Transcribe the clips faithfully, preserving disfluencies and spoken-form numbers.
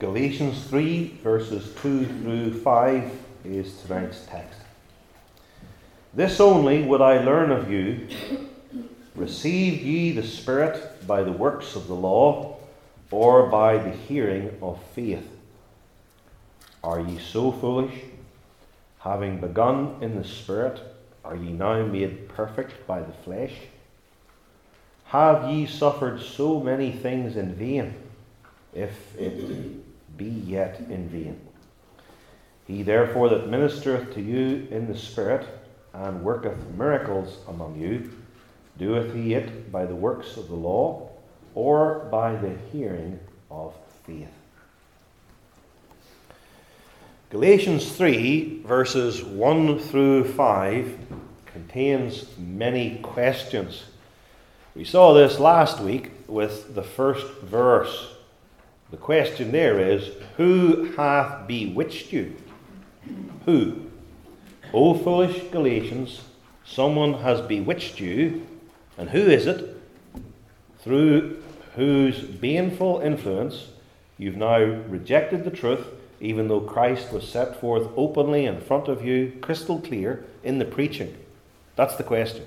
Galatians three, verses two through five is tonight's text. This only would I learn of you. Receive ye the Spirit by the works of the law, or by the hearing of faith? Are ye so foolish? Having begun in the Spirit, are ye now made perfect by the flesh? Have ye suffered so many things in vain, if it be yet in vain? He therefore that ministereth to you in the Spirit, and worketh miracles among you, doeth he it by the works of the law, or by the hearing of faith? Galatians three, verses one through five, contains many questions. We saw this last week with the first verse. The question there is, who hath bewitched you? Who? O foolish Galatians, someone has bewitched you. And who is it? Through whose baneful influence you've now rejected the truth, even though Christ was set forth openly in front of you, crystal clear, in the preaching. That's the question.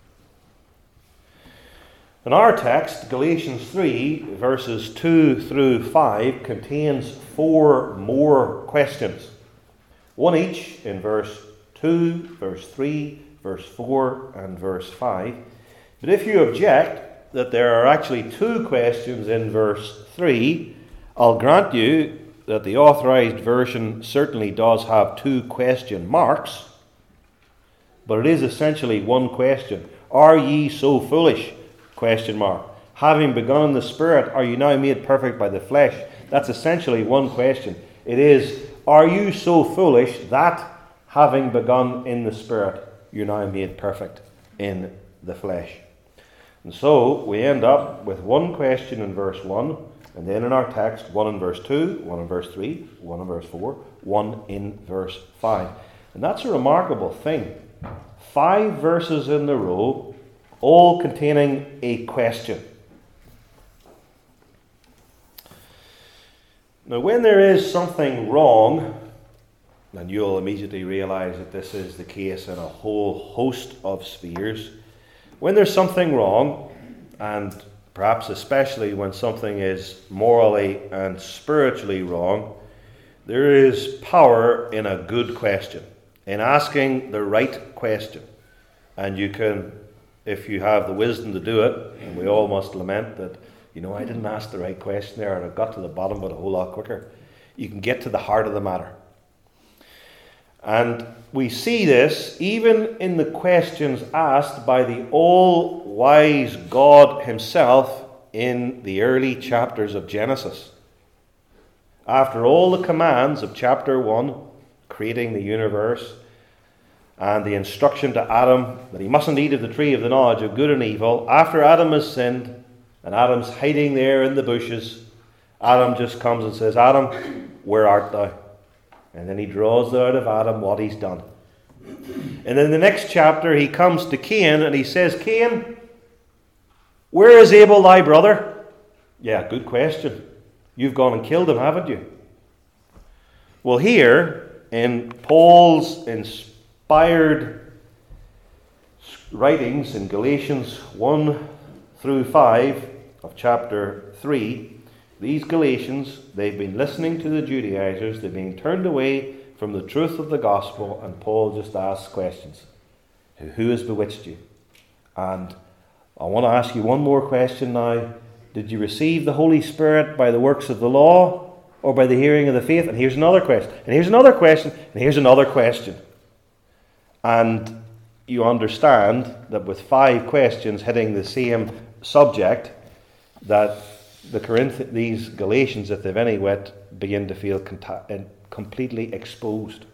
In our text, Galatians three, verses two through five, contains four more questions. One each in verse two, verse three, verse four, and verse five. But if you object that there are actually two questions in verse three, I'll grant you that the authorized version certainly does have two question marks, but it is essentially one question. Are ye so foolish? Question mark. Having begun in the Spirit, are you now made perfect by the flesh? That's essentially one question. It is, are you so foolish that, having begun in the Spirit, you're now made perfect in the flesh? And so we end up with one question in verse one, and then in our text, one in verse two, one in verse three, one in verse four, one in verse five. And that's a remarkable thing. Five verses in a row, all containing a question. Now, when there is something wrong, and you'll immediately realize that this is the case in a whole host of spheres, when there's something wrong, and perhaps especially when something is morally and spiritually wrong, there is power in a good question, in asking the right question. And you can, if you have the wisdom to do it, and we all must lament that, you know, I didn't ask the right question there and I got to the bottom of it a whole lot quicker. You can get to the heart of the matter. And we see this even in the questions asked by the all-wise God himself in the early chapters of Genesis. After all the commands of chapter one, creating the universe, and the instruction to Adam that he mustn't eat of the tree of the knowledge of good and evil, after Adam has sinned, and Adam's hiding there in the bushes, Adam just comes and says, Adam, where art thou? And then he draws out of Adam what he's done. And in the next chapter, he comes to Cain and he says, Cain, where is Abel thy brother? Yeah, good question. You've gone and killed him, haven't you? Well, here, in Paul's inspired writings in Galatians one through five of chapter three, these Galatians, they've been listening to the Judaizers, they've been turned away from the truth of the gospel, and Paul just asks questions. Who has bewitched you? And I want to ask you one more question now. Did you receive the Holy Spirit by the works of the law or by the hearing of the faith? And here's another question. And here's another question. And here's another question. And you understand that with five questions hitting the same subject, that the Corinth, these Galatians, if they've any wit, begin to feel conta- completely exposed.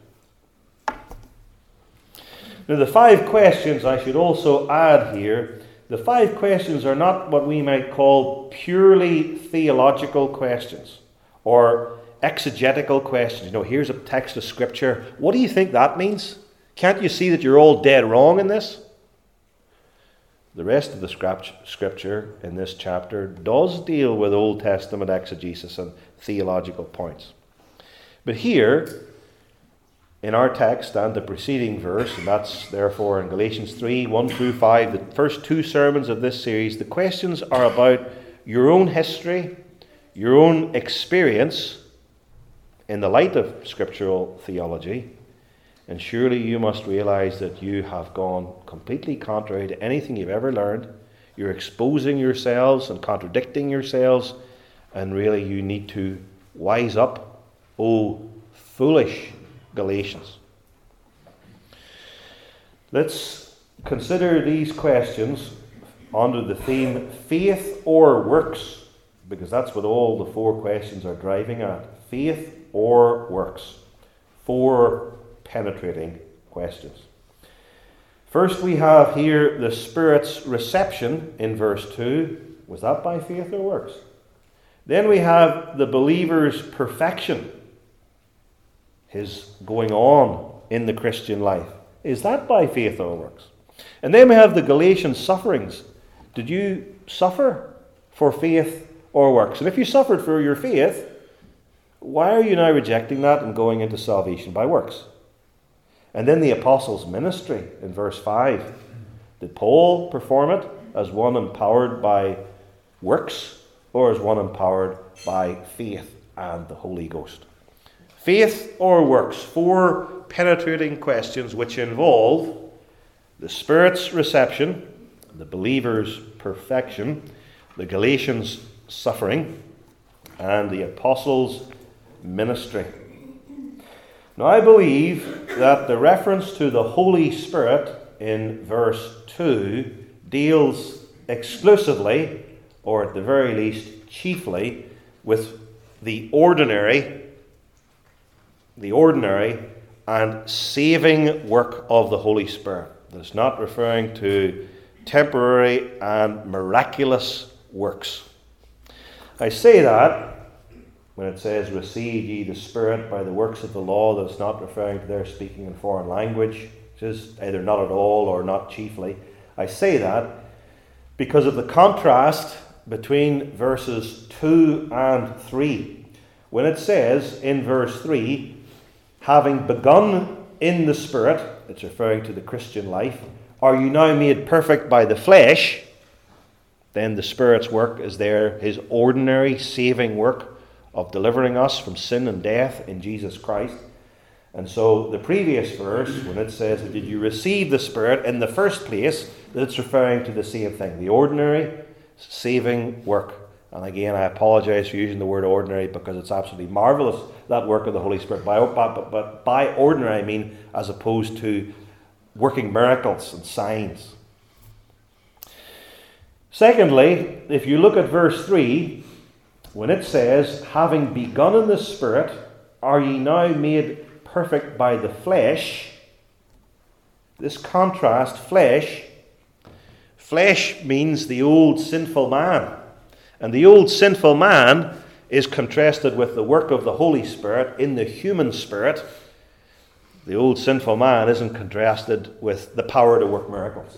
Now, the five questions, I should also add here, the five questions are not what we might call purely theological questions or exegetical questions. You know, here's a text of Scripture. What do you think that means? Can't you see that you're all dead wrong in this? The rest of the Scripture in this chapter does deal with Old Testament exegesis, and theological points. But here, in our text and the preceding verse, and that's therefore in Galatians three, one through five, the first two sermons of this series, the questions are about your own history, your own experience in the light of scriptural theology, and surely you must realize that you have gone completely contrary to anything you've ever learned. You're exposing yourselves and contradicting yourselves, and really you need to wise up, O foolish Galatians. Let's consider these questions under the theme faith or works, because that's what all the four questions are driving at. Faith or works. Four penetrating questions. First, we have here the Spirit's reception in verse two. Was that by faith or works? Then we have the believer's perfection, his going on in the Christian life. Is that by faith or works? And then we have the Galatian sufferings. Did you suffer for faith or works? And if you suffered for your faith, why are you now rejecting that and going into salvation by works? And then the apostles' ministry in verse five. Did Paul perform it as one empowered by works, or as one empowered by faith and the Holy Ghost? Faith or works? Four penetrating questions which involve the Spirit's reception, the believer's perfection, the Galatians' suffering, and the apostles' ministry. Now, I believe that the reference to the Holy Spirit in verse two deals exclusively, or at the very least chiefly, with the ordinary, the ordinary and saving work of the Holy Spirit. It's not referring to temporary and miraculous works. I say that when it says, receive ye the Spirit by the works of the law, that it's not referring to their speaking in foreign language, which is either not at all or not chiefly. I say that because of the contrast between verses two and three. When it says in verse three, having begun in the Spirit, it's referring to the Christian life, are you now made perfect by the flesh? Then the Spirit's work is there, his ordinary saving work of delivering us from sin and death in Jesus Christ. And so the previous verse, when it says, did you receive the Spirit, in the first place, that it's referring to the same thing, the ordinary saving work. And again, I apologize for using the word ordinary because it's absolutely marvelous, that work of the Holy Spirit. By, but, but by ordinary I mean as opposed to working miracles and signs. Secondly, if you look at verse three, when it says, having begun in the Spirit, are ye now made perfect by the flesh? This contrast, flesh, flesh means the old sinful man. And the old sinful man is contrasted with the work of the Holy Spirit in the human spirit. The old sinful man isn't contrasted with the power to work miracles.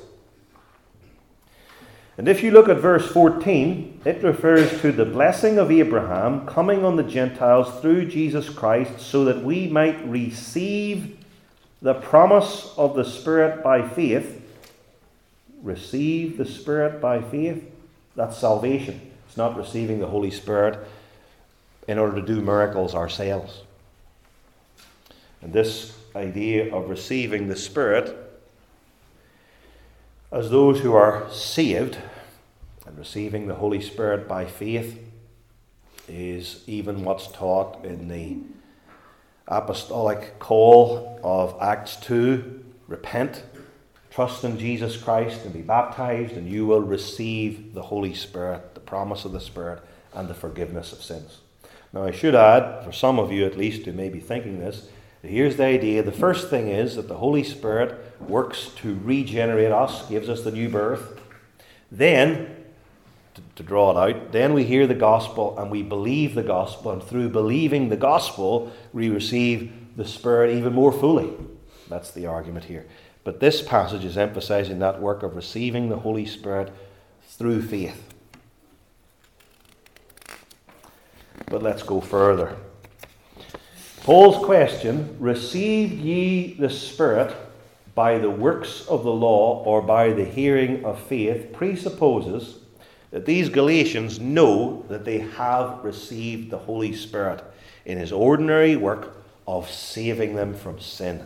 And if you look at verse fourteen, it refers to the blessing of Abraham coming on the Gentiles through Jesus Christ so that we might receive the promise of the Spirit by faith. Receive the Spirit by faith. That's salvation. It's not receiving the Holy Spirit in order to do miracles ourselves. And this idea of receiving the Spirit as those who are saved and receiving the Holy Spirit by faith is even what's taught in the apostolic call of Acts two. Repent, trust in Jesus Christ and be baptized, and you will receive the Holy Spirit, the promise of the Spirit, and the forgiveness of sins. Now I should add, for some of you at least who may be thinking this, here's the idea. The first thing is that the Holy Spirit works to regenerate us, gives us the new birth. Then, to, to draw it out, then we hear the gospel and we believe the gospel, and through believing the gospel, we receive the Spirit even more fully. That's the argument here. But this passage is emphasizing that work of receiving the Holy Spirit through faith. But let's go further. Paul's question, received ye the Spirit by the works of the law or by the hearing of faith, presupposes that these Galatians know that they have received the Holy Spirit in his ordinary work of saving them from sin.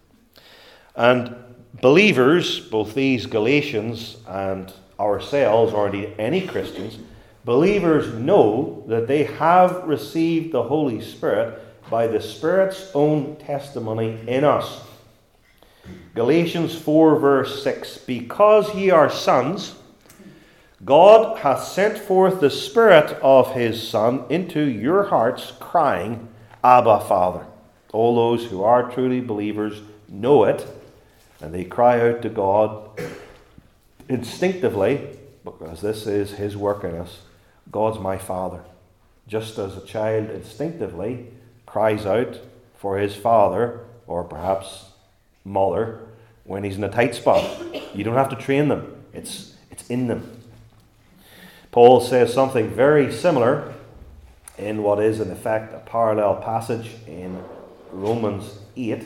And believers, both these Galatians and ourselves, or indeed any Christians, believers know that they have received the Holy Spirit by the Spirit's own testimony in us. Galatians four verse six, because ye are sons, God hath sent forth the Spirit of his Son into your hearts, crying, Abba, Father. All those who are truly believers know it, and they cry out to God instinctively, because this is his work in us. God's my Father. Just as a child instinctively cries out for his father, or perhaps mother, when he's in a tight spot. You don't have to train them. It's, it's in them. Paul says something very similar in what is in effect a parallel passage in Romans eight.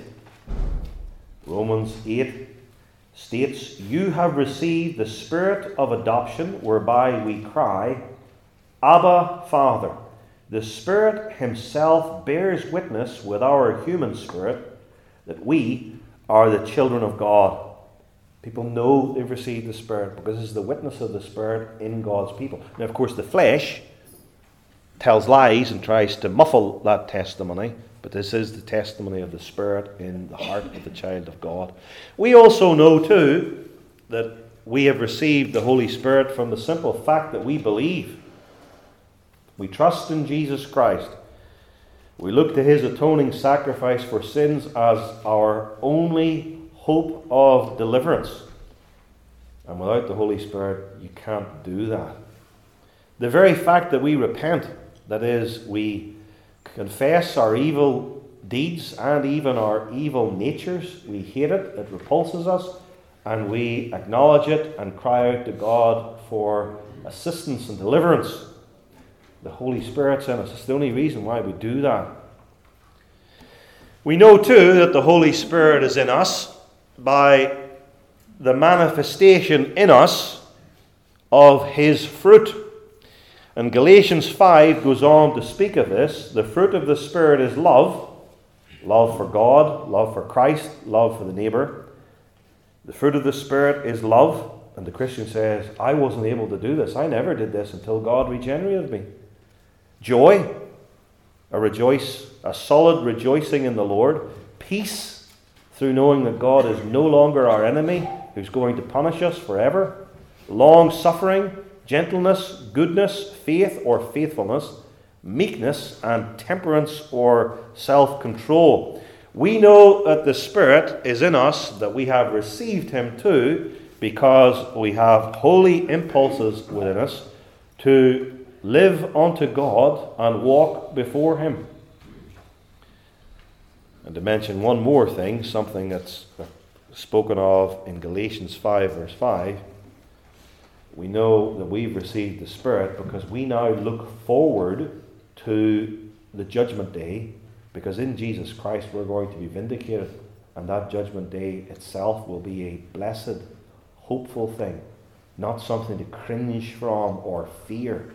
Romans eight states, you have received the Spirit of adoption, whereby we cry, Abba, Father. The Spirit himself bears witness with our human spirit that we are the children of God. People know they've received the Spirit because this is the witness of the Spirit in God's people. Now, of course, the flesh tells lies and tries to muffle that testimony, but this is the testimony of the Spirit in the heart of the child of God. We also know, too, that we have received the Holy Spirit from the simple fact that we believe. We trust in Jesus Christ. We look to his atoning sacrifice for sins as our only hope of deliverance. And without the Holy Spirit, you can't do that. The very fact that we repent, that is, we confess our evil deeds and even our evil natures, we hate it, it repulses us, and we acknowledge it and cry out to God for assistance and deliverance. The Holy Spirit's in us. It's the only reason why we do that. We know too that the Holy Spirit is in us by the manifestation in us of his fruit. And Galatians five goes on to speak of this. The fruit of the Spirit is love. Love for God, love for Christ, love for the neighbour. The fruit of the Spirit is love. And the Christian says, I wasn't able to do this. I never did this until God regenerated me. Joy, a rejoice, a solid rejoicing in the Lord. Peace, through knowing that God is no longer our enemy, who's going to punish us forever. Long suffering, gentleness, goodness, faith or faithfulness, meekness, and temperance or self-control. We know that the Spirit is in us, that we have received him too, because we have holy impulses within us to live unto God and walk before him. And to mention one more thing, something that's spoken of in Galatians five verse five, we know that we've received the Spirit because we now look forward to the judgment day, because in Jesus Christ we're going to be vindicated, and that judgment day itself will be a blessed, hopeful thing, not something to cringe from or fear.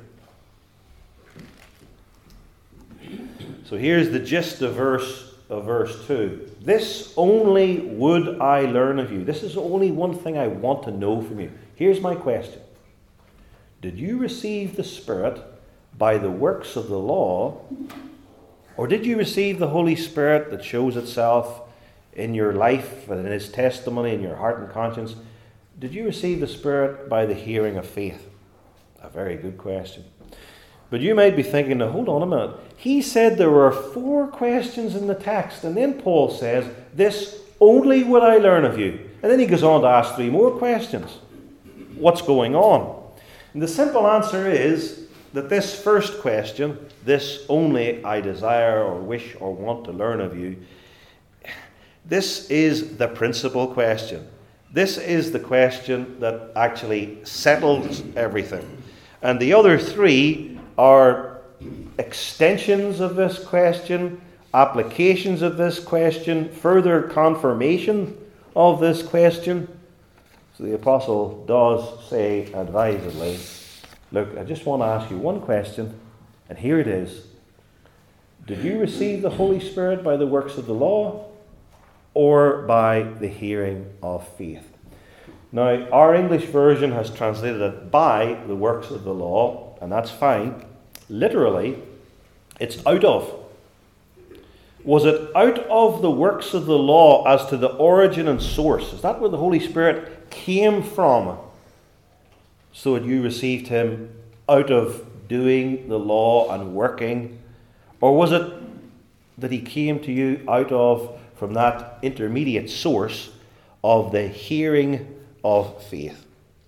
So here's the gist of verse of verse two. This only would I learn of you. This is only one thing I want to know from you. Here's my question. Did you receive the Spirit by the works of the law, or did you receive the Holy Spirit that shows itself in your life and in his testimony in your heart and conscience? Did you receive the Spirit by the hearing of faith? A very good question. But you might be thinking, now hold on a minute. He said there were four questions in the text, and then Paul says, this only would I learn of you. And then he goes on to ask three more questions. What's going on? And the simple answer is that this first question, this only I desire or wish or want to learn of you, this is the principal question. This is the question that actually settles everything. And the other three are extensions of this question, applications of this question, further confirmation of this question. So the apostle does say advisedly, look, I just want to ask you one question, and here it is. Did you receive the Holy Spirit by the works of the law or by the hearing of faith? Now, our English version has translated it by the works of the law, and that's fine. Literally, it's out of. Was it out of the works of the law as to the origin and source? Is that where the Holy Spirit came from? So that you received him out of doing the law and working? Or was it that he came to you out of, from that intermediate source of the hearing of faith?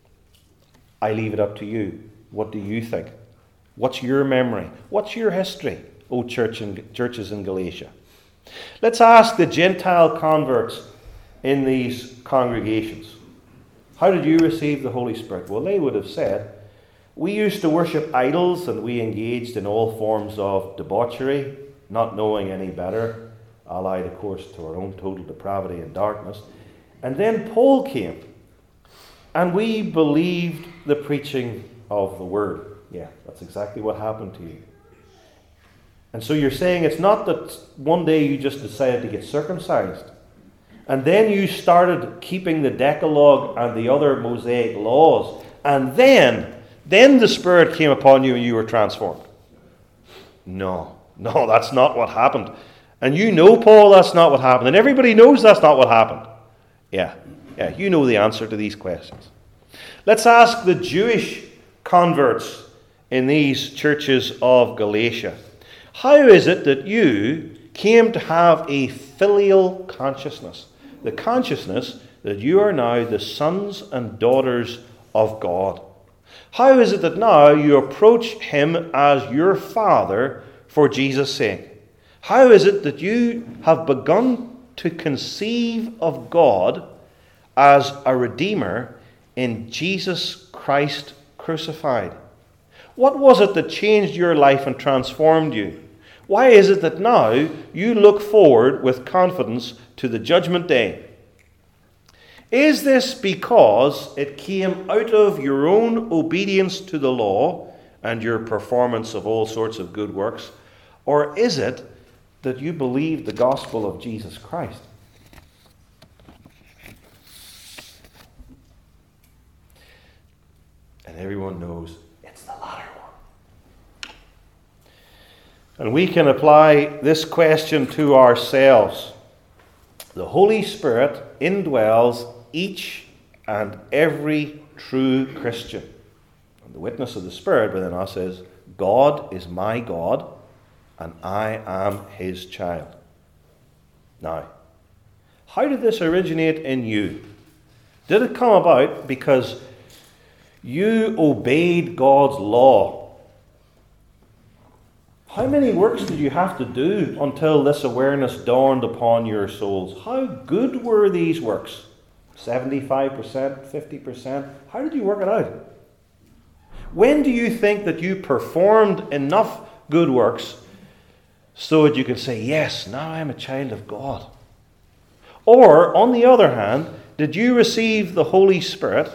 I leave it up to you. What do you think? What's your memory? What's your history, O church and churches in Galatia? Let's ask the Gentile converts in these congregations. How did you receive the Holy Spirit? Well, they would have said, we used to worship idols and we engaged in all forms of debauchery, not knowing any better, allied, of course, to our own total depravity and darkness. And then Paul came, and we believed the preaching of the word. Yeah, that's exactly what happened to you. And so you're saying it's not that one day you just decided to get circumcised, and then you started keeping the Decalogue and the other Mosaic laws, and then, then the Spirit came upon you and you were transformed. No, no, that's not what happened. And you know, Paul, that's not what happened. And everybody knows that's not what happened. Yeah, yeah, you know the answer to these questions. Let's ask the Jewish converts in these churches of Galatia. How is it that you came to have a filial consciousness? The consciousness that you are now the sons and daughters of God. How is it that now you approach him as your Father for Jesus' sake? How is it that you have begun to conceive of God as a Redeemer in Jesus Christ crucified? What was it that changed your life and transformed you? Why is it that now you look forward with confidence to the judgment day? Is this because it came out of your own obedience to the law and your performance of all sorts of good works? Or is it that you believe the gospel of Jesus Christ? And everyone knows it's the latter one. And we can apply this question to ourselves. The Holy Spirit indwells each and every true Christian. And the witness of the Spirit within us is, God is my God, and I am his child. Now, how did this originate in you? Did it come about because you obeyed God's law? How many works did you have to do until this awareness dawned upon your souls? How good were these works? seventy-five percent, fifty percent? How did you work it out? When do you think that you performed enough good works so that you can say, yes, now I'm a child of God? Or, on the other hand, did you receive the Holy Spirit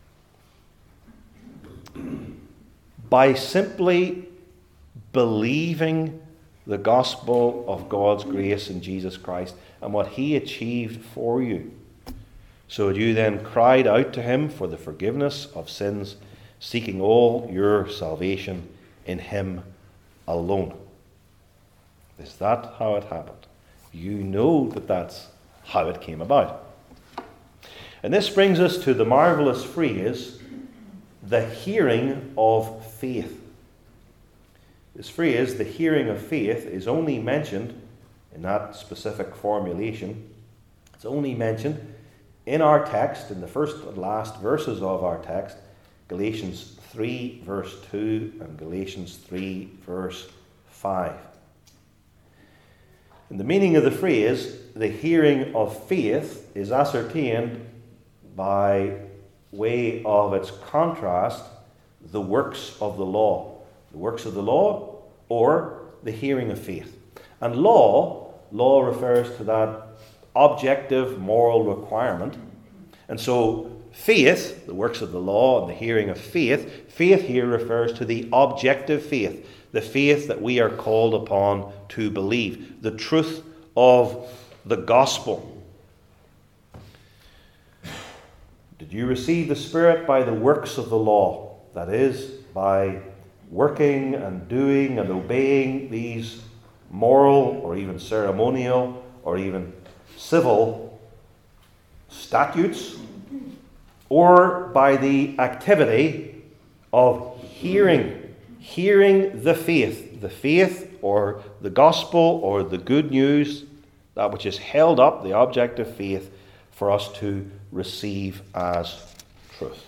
by simply believing the gospel of God's grace in Jesus Christ and what he achieved for you? So you then cried out to him for the forgiveness of sins, seeking all your salvation in him alone. Is that how it happened? You know that that's how it came about. And this brings us to the marvelous phrase, the hearing of faith. This phrase, the hearing of faith, is only mentioned in that specific formulation. It's only mentioned in our text, in the first and last verses of our text, Galatians three verse two and Galatians three verse five. And the meaning of the phrase, the hearing of faith, is ascertained by way of its contrast, the works of the law. The works of the law or the hearing of faith. And law, law refers to that objective moral requirement. And so faith, the works of the law and the hearing of faith, faith here refers to the objective faith, the faith that we are called upon to believe, the truth of the gospel. Did you receive the Spirit by the works of the law? That is, by working and doing and obeying these moral or even ceremonial or even civil statutes, or by the activity of hearing, hearing the faith, the faith or the gospel or the good news, that which is held up, the object of faith, for us to receive as truth.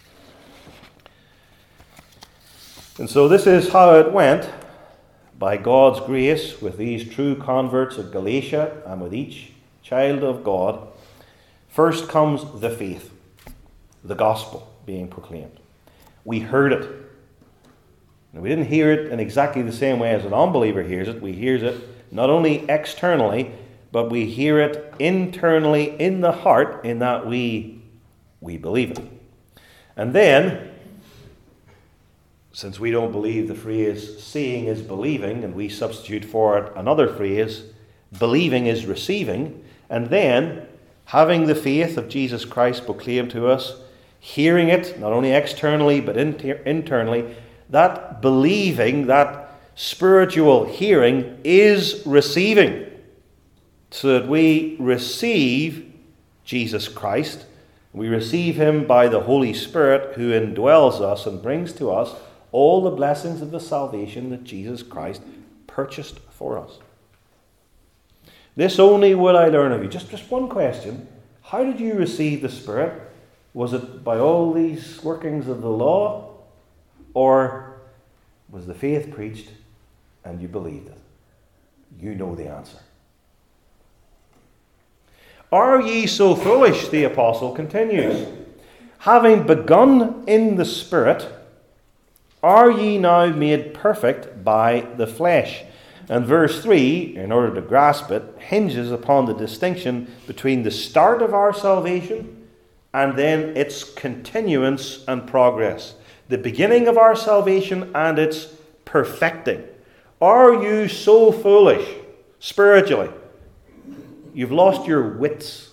And so this is how it went, by God's grace, with these true converts of Galatia and with each child of God. First comes the faith, the gospel being proclaimed. We heard it. Now, we didn't hear it in exactly the same way as an unbeliever hears it. We hear it not only externally, but we hear it internally in the heart, in that we, we believe it. And then, since we don't believe the phrase seeing is believing, and we substitute for it another phrase, believing is receiving, and then, having the faith of Jesus Christ proclaimed to us, hearing it, not only externally but inter- internally, that believing, that spiritual hearing is receiving. So that we receive Jesus Christ. We receive him by the Holy Spirit who indwells us and brings to us all the blessings of the salvation that Jesus Christ purchased for us. This only will I learn of you. Just, just one question. How did you receive the Spirit? Was it by all these workings of the law? Or was the faith preached and you believed it? You know the answer. Are ye so foolish, the apostle continues, having begun in the Spirit, are ye now made perfect by the flesh? And verse three, in order to grasp it, hinges upon the distinction between the start of our salvation and then its continuance and progress. The beginning of our salvation and its perfecting. Are you so foolish spiritually? You've lost your wits.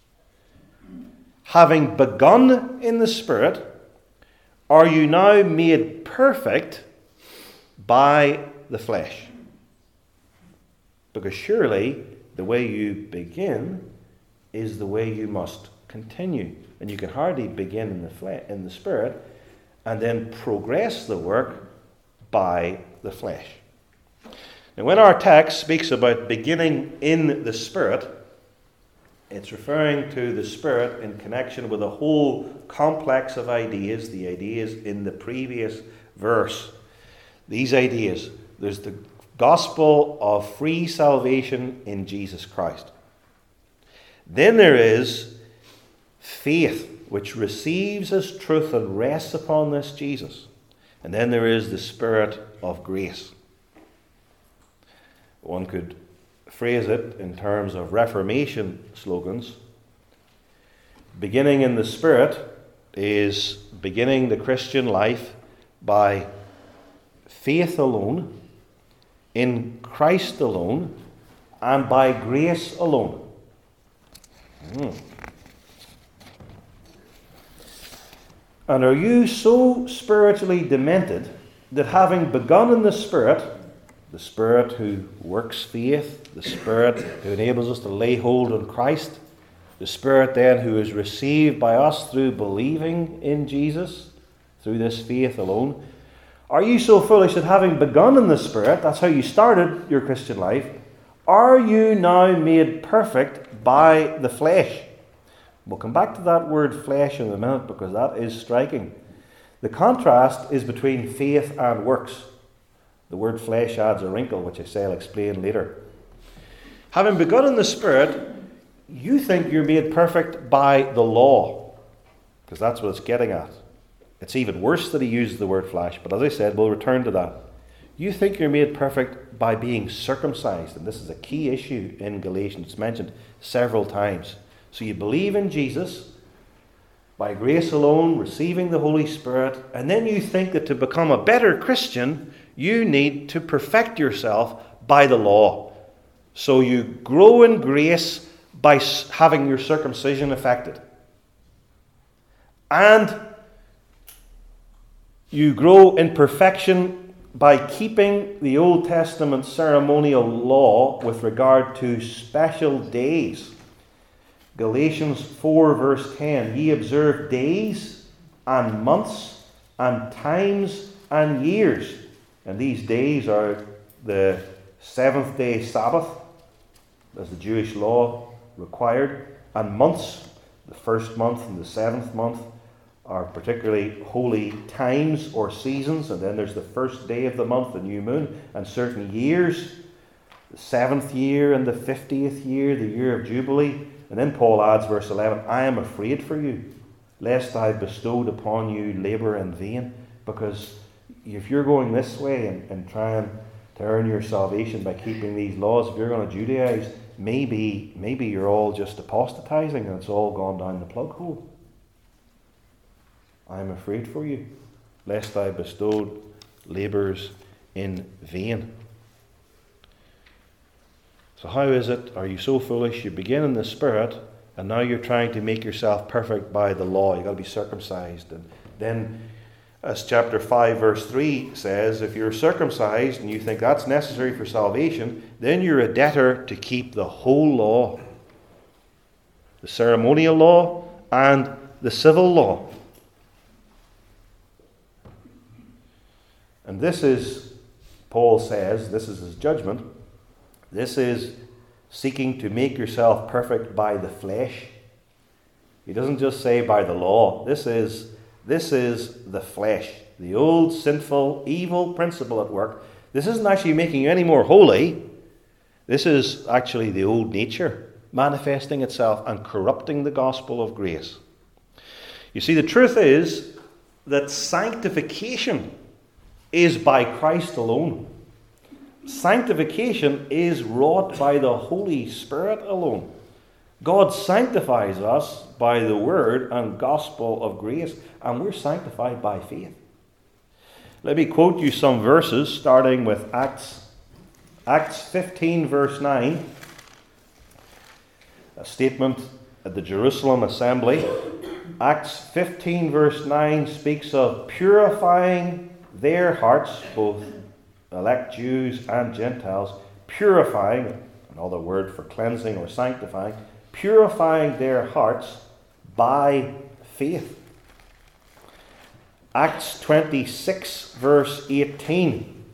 Having begun in the Spirit, are you now made perfect by the flesh? Because surely the way you begin is the way you must continue. And you can hardly begin in the fle- in the Spirit and then progress the work by the flesh. Now, when our text speaks about beginning in the Spirit, it's referring to the Spirit in connection with a whole complex of ideas, the ideas in the previous verse. These ideas, there's the gospel of free salvation in Jesus Christ. Then there is faith, which receives as truth and rests upon this Jesus. And then there is the Spirit of grace. One could phrase it in terms of Reformation slogans. Beginning in the Spirit is beginning the Christian life by faith alone, in Christ alone, and by grace alone. Mm. And are you so spiritually demented that having begun in the Spirit, the Spirit who works faith, the Spirit who enables us to lay hold on Christ, the Spirit then who is received by us through believing in Jesus, through this faith alone, are you so foolish that having begun in the Spirit, that's how you started your Christian life, are you now made perfect by the flesh? We'll come back to that word flesh in a minute because that is striking. The contrast is between faith and works. The word flesh adds a wrinkle, which I say I'll explain later. Having begun in the Spirit, you think you're made perfect by the law, because that's what it's getting at. It's even worse that he uses the word flesh, but as I said, we'll return to that. You think you're made perfect by being circumcised. And this is a key issue in Galatians. It's mentioned several times. So you believe in Jesus by grace alone, receiving the Holy Spirit, and then you think that to become a better Christian, you need to perfect yourself by the law. So you grow in grace by having your circumcision effected. And you grow in perfection by keeping the Old Testament ceremonial law with regard to special days. Galatians four verse ten, ye observe days and months and times and years. And these days are the seventh day Sabbath, as the Jewish law required, and months, the first month and the seventh month, are particularly holy times or seasons. And then there's the first day of the month, the new moon, and certain years, the seventh year and the fiftieth year, the year of Jubilee. And then Paul adds, verse eleven, I am afraid for you, lest I have bestowed upon you labour in vain. Because if you're going this way and, and trying to earn your salvation by keeping these laws, if you're going to Judaize, maybe, maybe you're all just apostatizing and it's all gone down the plug hole. I am afraid for you, lest I bestowed labours in vain. So how is it? Are you so foolish? You begin in the Spirit, and now you're trying to make yourself perfect by the law. You've got to be circumcised. And then, as chapter five, verse three says, if you're circumcised and you think that's necessary for salvation, then you're a debtor to keep the whole law. The ceremonial law and the civil law. And this is, Paul says, this is his judgment. This is seeking to make yourself perfect by the flesh. He doesn't just say by the law. This is, this is the flesh. The old sinful, evil principle at work. This isn't actually making you any more holy. This is actually the old nature manifesting itself and corrupting the gospel of grace. You see, the truth is that sanctification is by Christ alone. Sanctification is wrought by the Holy Spirit alone. God sanctifies us by the word and gospel of grace, and we're sanctified by faith. Let me quote you some verses, starting with Acts, Acts fifteen, verse nine. A statement at the Jerusalem assembly. Acts fifteen, verse nine speaks of purifying their hearts, both elect Jews and Gentiles, purifying, another word for cleansing or sanctifying, purifying their hearts by faith. Acts twenty-six, verse eighteen.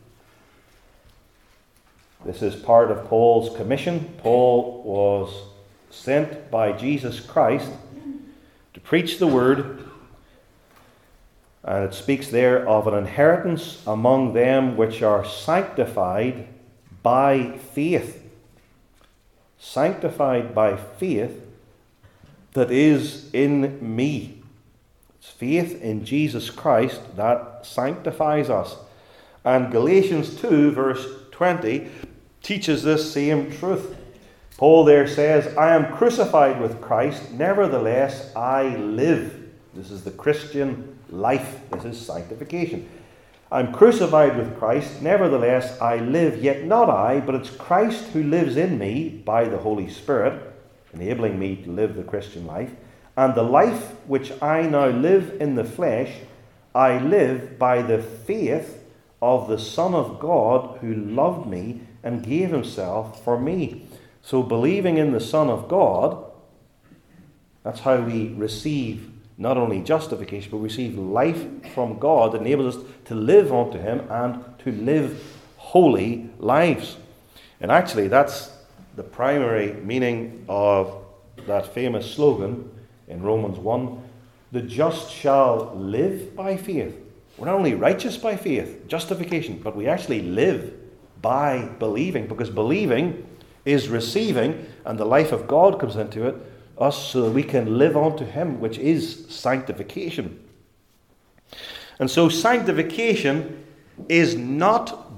This is part of Paul's commission. Paul was sent by Jesus Christ to preach the word. And it speaks there of an inheritance among them which are sanctified by faith. Sanctified by faith that is in me. It's faith in Jesus Christ that sanctifies us. And Galatians two, verse twenty, teaches this same truth. Paul there says, I am crucified with Christ, nevertheless I live. This is the Christian life. This is sanctification. I'm crucified with Christ, nevertheless I live, yet not I, but it's Christ who lives in me by the Holy Spirit, enabling me to live the Christian life. And the life which I now live in the flesh, I live by the faith of the Son of God who loved me and gave himself for me. So believing in the Son of God, that's how we receive not only justification, but we receive life from God that enables us to live unto him and to live holy lives. And actually, that's the primary meaning of that famous slogan in Romans one, the just shall live by faith. We're not only righteous by faith, justification, but we actually live by believing, because believing is receiving, and the life of God comes into it, us, so that we can live unto him, which is sanctification. And so sanctification is not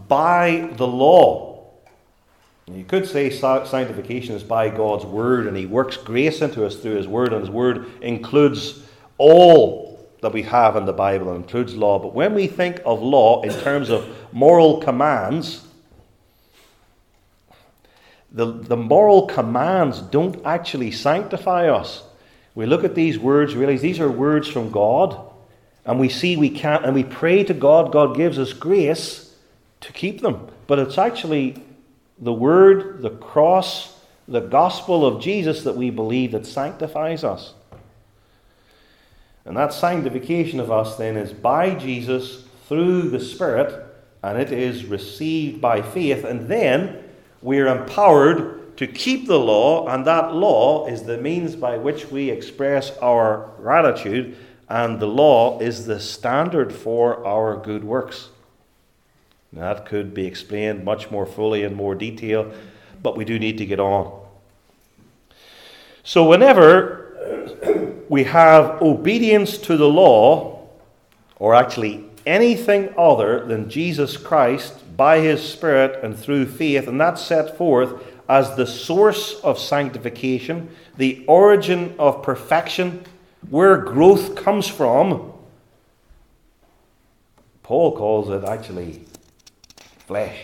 by the law. You could say sanctification is by God's word, and he works grace into us through his word, and his word includes all that we have in the Bible, and includes law. But when we think of law in terms of moral commands, the, the moral commands don't actually sanctify us. We look at these words, realize these are words from God, and we see we can't, and we pray to God. God gives us grace to keep them. But it's actually the word, the cross, the gospel of Jesus that we believe that sanctifies us. And that sanctification of us then is by Jesus through the Spirit, and it is received by faith. And then we are empowered to keep the law, and that law is the means by which we express our gratitude, and the law is the standard for our good works. That could be explained much more fully in more detail, but we do need to get on. So whenever we have obedience to the law, or actually anything other than Jesus Christ by his Spirit and through faith, and that's set forth as the source of sanctification, the origin of perfection, where growth comes from, Paul calls it actually flesh.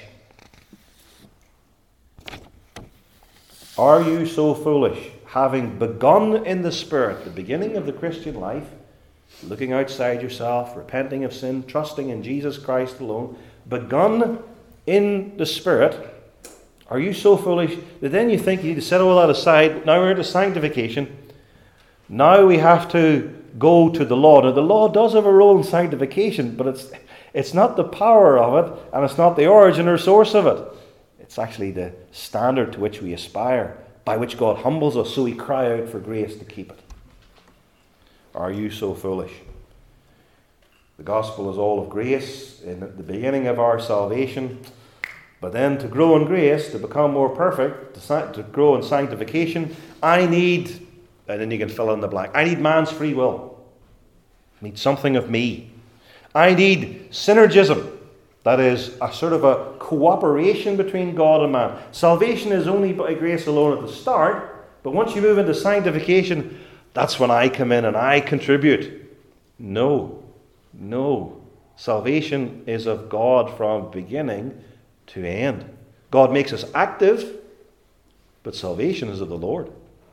Are you so foolish, having begun in the Spirit, the beginning of the Christian life, looking outside yourself, repenting of sin, trusting in Jesus Christ alone, begun in the Spirit, are you so foolish that then you think you need to set all that aside? Now we're into sanctification. Now we have to go to the law. Now the law does have a role in sanctification, but it's it's not the power of it, and it's not the origin or source of it. It's actually the standard to which we aspire, by which God humbles us, so we cry out for grace to keep it. Are you so foolish? The gospel is all of grace in the beginning of our salvation, but then to grow in grace, to become more perfect, to, sa- to grow in sanctification, I need, and then you can fill in the blank, I need man's free will. I need something of me. I need synergism. That is a sort of a cooperation between God and man. Salvation is only by grace alone at the start, but once you move into sanctification, that's when I come in and I contribute. No, no. Salvation is of God from beginning to end. God makes us active, but salvation is of the Lord.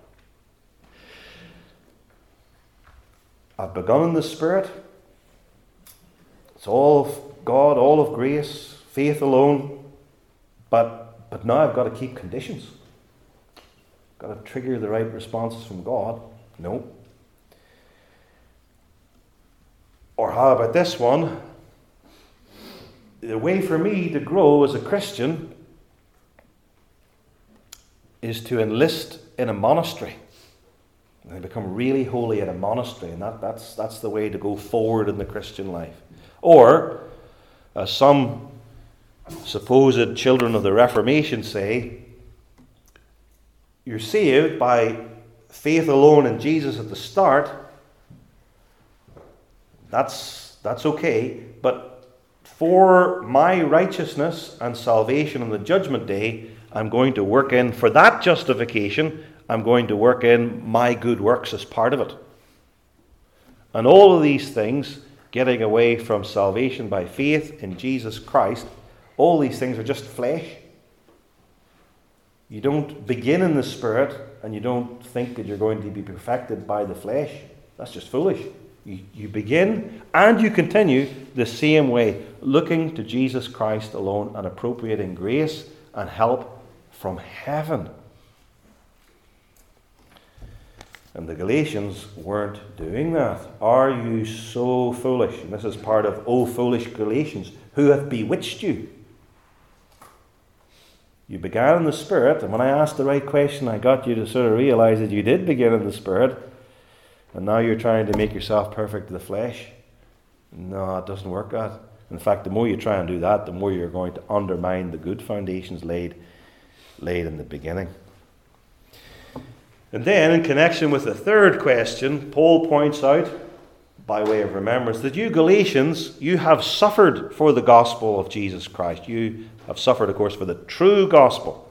I've begun in the Spirit. It's all of God, all of grace, faith alone. But but now I've got to keep conditions. Got to trigger the right responses from God. No. Or how about this one? The way for me to grow as a Christian is to enlist in a monastery. And I become really holy in a monastery, and that, that's, that's the way to go forward in the Christian life. Or, as some supposed children of the Reformation say, you're saved by faith alone in Jesus at the start. That's, that's okay, but for my righteousness and salvation on the judgment day, I'm going to work in, for that justification, I'm going to work in my good works as part of it. And all of these things, getting away from salvation by faith in Jesus Christ, all these things are just flesh. You don't begin in the Spirit, and you don't think that you're going to be perfected by the flesh. That's just foolish. You, you begin and you continue the same way, looking to Jesus Christ alone and appropriating grace and help from heaven. And the Galatians weren't doing that. Are you so foolish? And this is part of, O foolish Galatians, who hath bewitched you? You began in the Spirit, and when I asked the right question, I got you to sort of realize that you did begin in the Spirit, and now you're trying to make yourself perfect to the flesh. No, it doesn't work that. In fact, the more you try and do that, the more you're going to undermine the good foundations laid, laid in the beginning. And then, in connection with the third question, Paul points out by way of remembrance, that you Galatians, you have suffered for the gospel of Jesus Christ. You have suffered, of course, for the true gospel.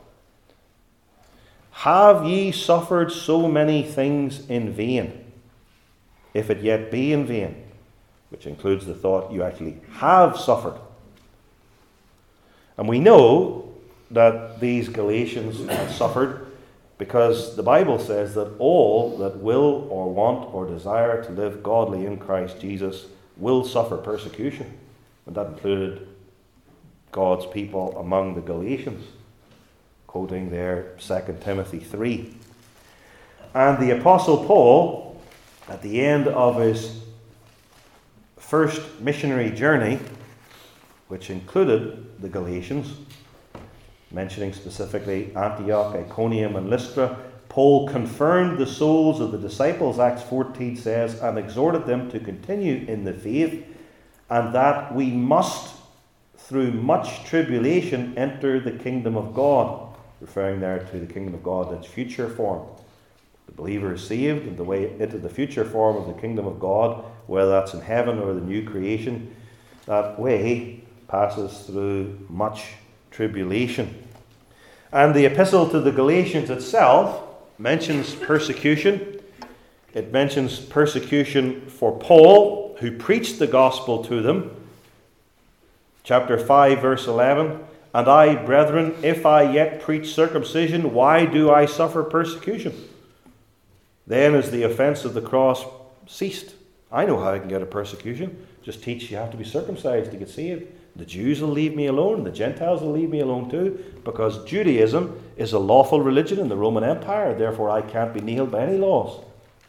Have ye suffered so many things in vain, if it yet be in vain? Which includes the thought you actually have suffered. And we know that these Galatians have suffered because the Bible says that all that will or want or desire to live godly in Christ Jesus will suffer persecution. And that included God's people among the Galatians, quoting there Second Timothy three. And the Apostle Paul, at the end of his first missionary journey, which included the Galatians, mentioning specifically Antioch, Iconium, and Lystra, Paul confirmed the souls of the disciples, Acts fourteen says, and exhorted them to continue in the faith, and that we must, through much tribulation, enter the kingdom of God, referring there to the kingdom of God in its future form. The believer is saved, and the way into the future form of the kingdom of God, whether that's in heaven or the new creation, that way passes through much tribulation. And the epistle to the Galatians itself mentions persecution. It mentions persecution for Paul, who preached the gospel to them. Chapter five, verse eleven, and I, brethren, if I yet preach circumcision, why do I suffer persecution? Then is the offense of the cross ceased. I know how I can get a persecution. Just teach you have to be circumcised to get saved. The Jews will leave me alone. The Gentiles will leave me alone too. Because Judaism is a lawful religion in the Roman Empire. Therefore I can't be nailed by any laws.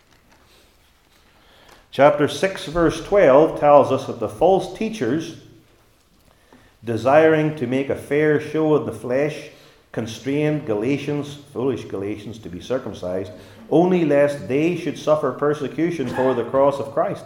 Chapter six, verse twelve tells us that the false teachers, desiring to make a fair show of the flesh, constrained Galatians, foolish Galatians, to be circumcised, only lest they should suffer persecution for the cross of Christ.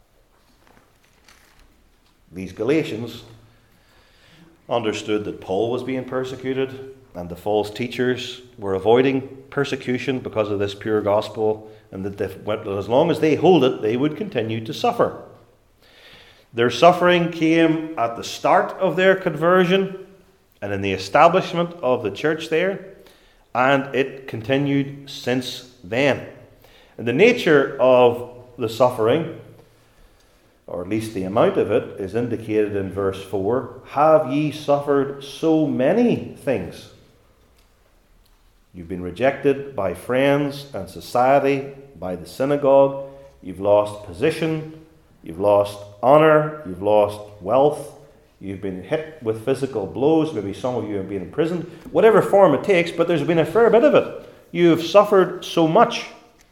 These Galatians understood that Paul was being persecuted, and the false teachers were avoiding persecution because of this pure gospel, and that as long as they hold it, they would continue to suffer. Their suffering came at the start of their conversion and in the establishment of the church there, and it continued since then. And the nature of the suffering, or at least the amount of it, is indicated in verse four. Have ye suffered so many things? You've been rejected by friends and society, by the synagogue. You've lost position. You've lost honor. You've lost wealth. You've been hit with physical blows. Maybe some of you have been imprisoned. Whatever form it takes, but there's been a fair bit of it. You've suffered so much.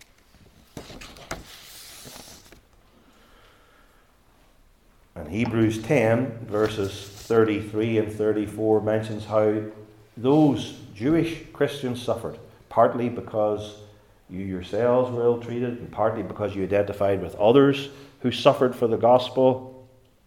And Hebrews ten, verses thirty-three and thirty-four mentions how those Jewish Christians suffered, partly because you yourselves were ill-treated, and partly because you identified with others who suffered for the gospel.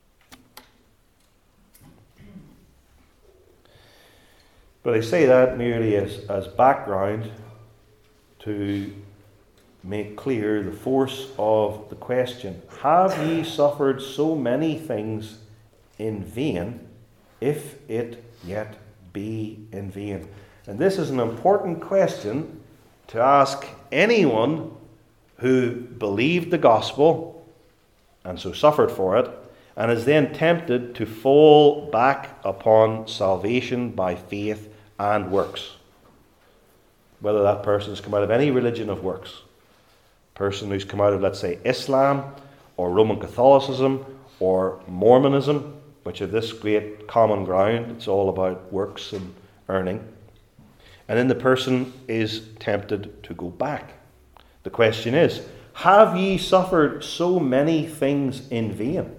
But I say that merely as, as background to make clear the force of the question. Have ye suffered so many things in vain, if it yet be in vain? And this is an important question to ask anyone who believed the gospel and so suffered for it, and is then tempted to fall back upon salvation by faith and works. Whether that person has come out of any religion of works, person who's come out of, let's say, Islam or Roman Catholicism or Mormonism, which are this great common ground. It's all about works and earning. And then the person is tempted to go back. The question is, have ye suffered so many things in vain?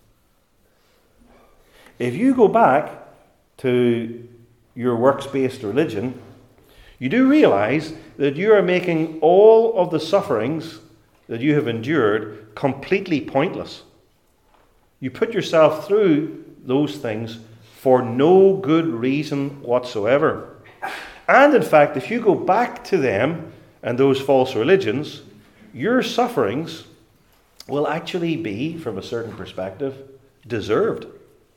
If you go back to your works-based religion, you do realize that you are making all of the sufferings that you have endured completely pointless. You put yourself through those things for no good reason whatsoever. And in fact, if you go back to them and those false religions, your sufferings will actually be, from a certain perspective, deserved.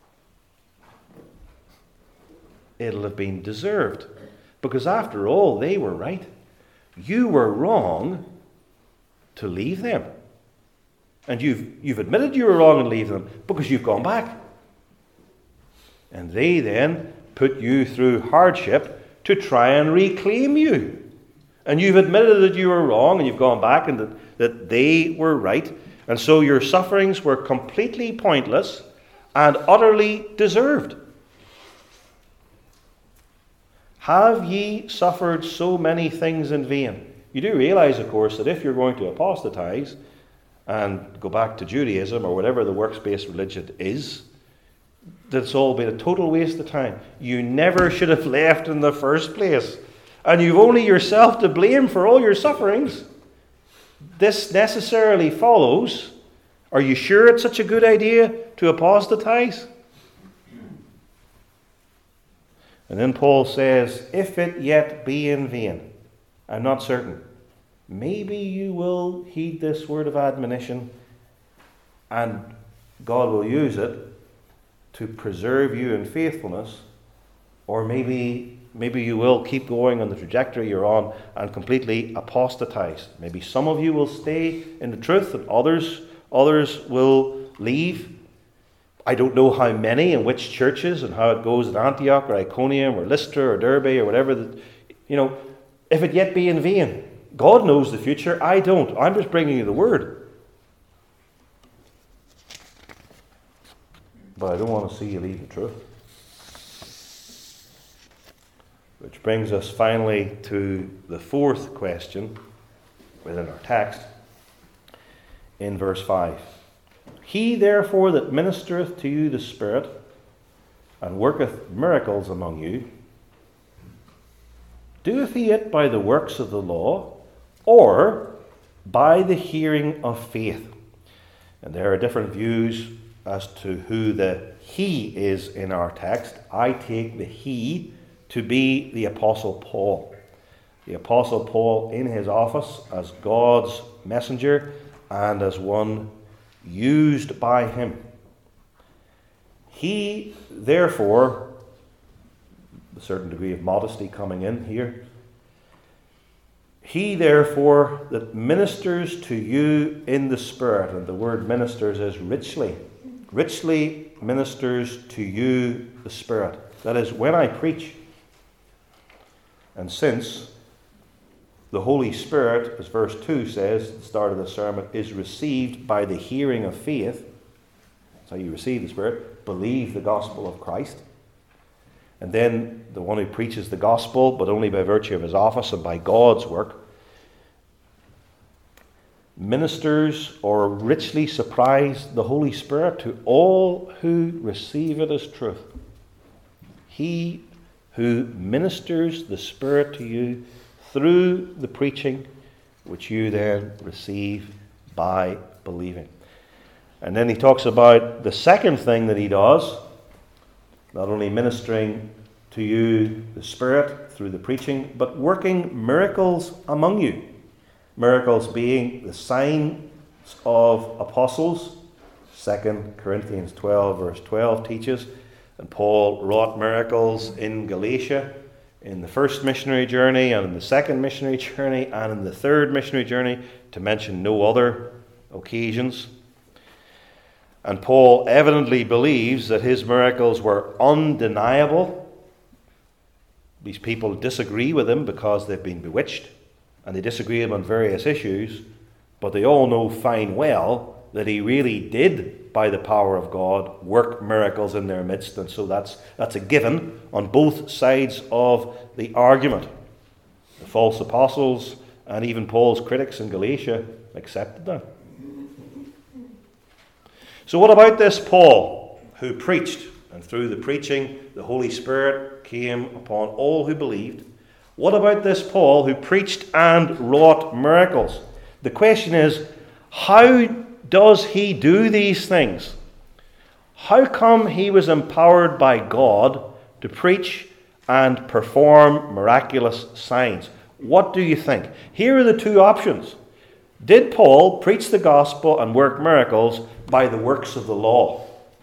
It'll have been deserved. Because after all, they were right. You were wrong to leave them. And you've, you've admitted you were wrong in leaving them because you've gone back. And they then put you through hardship to try and reclaim you. And you've admitted that you were wrong and you've gone back and that, that they were right. And so your sufferings were completely pointless and utterly deserved. Have ye suffered so many things in vain? You do realize, of course, that if you're going to apostatize and go back to Judaism or whatever the works-based religion is, that it's all been a total waste of time. You never should have left in the first place. And you've only yourself to blame for all your sufferings. This necessarily follows. Are you sure it's such a good idea to apostatize? And then Paul says, if it yet be in vain, I'm not certain. Maybe you will heed this word of admonition and God will use it to preserve you in faithfulness, or maybe maybe you will keep going on the trajectory you're on and completely apostatize. Maybe some of you will stay in the truth and others others will leave. I don't know how many and which churches and how it goes at Antioch or Iconium or Lystra or Derbe or whatever. That, you know, if it yet be in vain. God knows the future. I don't. I'm just bringing you the word. But I don't want to see you leave the truth. Which brings us finally to the fourth question within our text in verse five. He therefore that ministereth to you the Spirit and worketh miracles among you, doeth he it by the works of the law or by the hearing of faith? And there are different views as to who the he is in our text. I take the he to be the Apostle Paul. The Apostle Paul in his office as God's messenger and as one used by him. He, therefore, a certain degree of modesty coming in here, he, therefore, that ministers to you in the Spirit, and the word ministers is richly, richly ministers to you the Spirit. That is, when I preach, and since the Holy Spirit, as verse two says at the start of the sermon, is received by the hearing of faith. That's how you receive the Spirit. Believe the gospel of Christ. And then the one who preaches the gospel, but only by virtue of his office and by God's work, ministers or richly supplies the Holy Spirit to all who receive it as truth. He who ministers the Spirit to you through the preaching, which you then receive by believing. And then he talks about the second thing that he does, not only ministering to you the Spirit through the preaching, but working miracles among you. Miracles being the signs of apostles. Second Corinthians twelve verse twelve teaches, and Paul wrought miracles in Galatia, in the first missionary journey, and in the second missionary journey, and in the third missionary journey, to mention no other occasions. And Paul evidently believes that his miracles were undeniable. These people disagree with him because they've been bewitched, and they disagree with him on various issues, but they all know fine well that he really did, by the power of God, work miracles in their midst. And so that's that's a given on both sides of the argument. The false apostles and even Paul's critics in Galatia accepted that. So what about this Paul, who preached, and through the preaching the Holy Spirit came upon all who believed? What about this Paul, who preached and wrought miracles? The question is, how does he do these things? How come he was empowered by God to preach and perform miraculous signs? What do you think? Here are the two options. Did Paul preach the gospel and work miracles by the works of the law?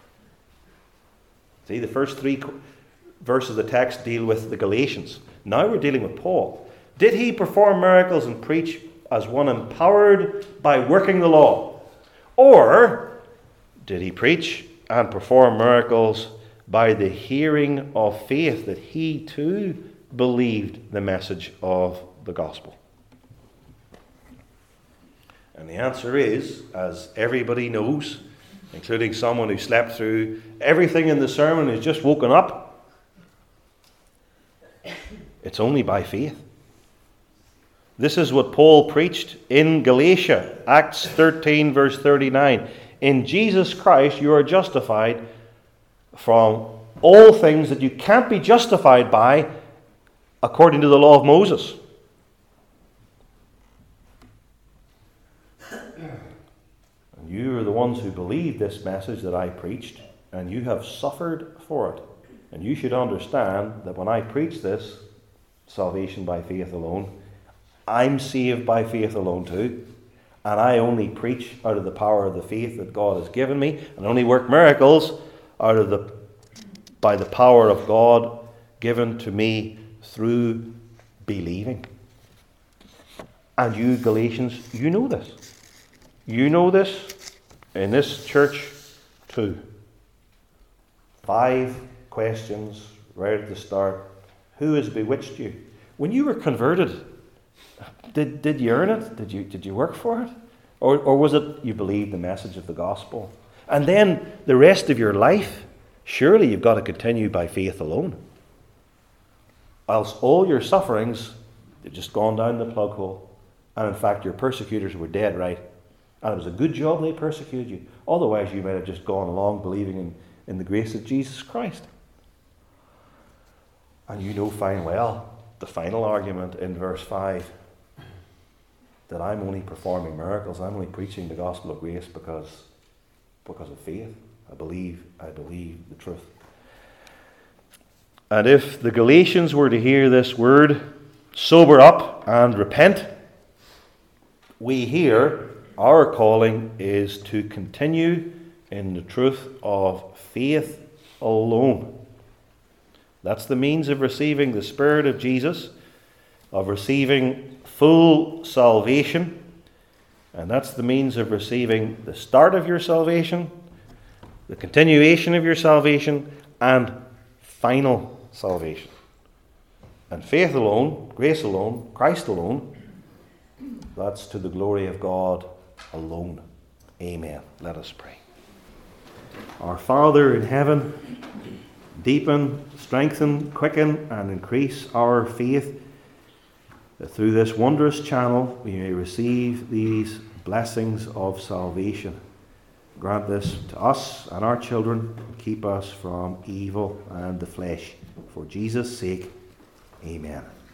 See, the first three verses of the text deal with the Galatians. Now we're dealing with Paul. Did he perform miracles and preach as one empowered by working the law? Or did he preach and perform miracles by the hearing of faith, that he too believed the message of the gospel? And the answer is, as everybody knows, including someone who slept through everything in the sermon who's just woken up, it's only by faith. This is what Paul preached in Galatia, Acts thirteen, verse thirty-nine. In Jesus Christ you are justified from all things that you can't be justified by according to the law of Moses. And you are the ones who believe this message that I preached, and you have suffered for it. And you should understand that when I preach this, salvation by faith alone, I'm saved by faith alone too. And I only preach out of the power of the faith that God has given me, and only work miracles out of the by the power of God given to me through believing. And you Galatians, you know this. You know this in this church too. Five questions right at the start. Who has bewitched you? When you were converted, did, did you earn it? Did you, did you work for it? Or, or was it you believed the message of the gospel? And then the rest of your life, surely you've got to continue by faith alone. Else all your sufferings, they've just gone down the plug hole. And in fact, your persecutors were dead right. And it was a good job they persecuted you. Otherwise, you might have just gone along believing in, in the grace of Jesus Christ. And you know fine well the final argument in verse five, that I'm only performing miracles, I'm only preaching the gospel of grace because, because of faith. I believe, I believe the truth. And if the Galatians were to hear this word, sober up and repent, we here, our calling is to continue in the truth of faith alone. That's the means of receiving the Spirit of Jesus, of receiving full salvation. And that's the means of receiving the start of your salvation, the continuation of your salvation, and final salvation. And faith alone, grace alone, Christ alone, that's to the glory of God alone. Amen. Let us pray. Our Father in heaven, deepen, strengthen, quicken, and increase our faith, that through this wondrous channel we may receive these blessings of salvation. Grant this to us and our children. Keep us from evil and the flesh. For Jesus' sake, amen.